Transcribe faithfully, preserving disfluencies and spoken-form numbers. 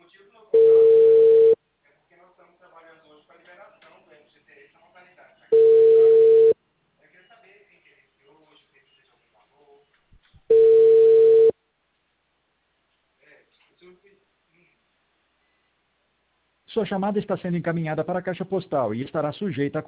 Sua chamada está sendo encaminhada para a caixa postal e estará sujeita a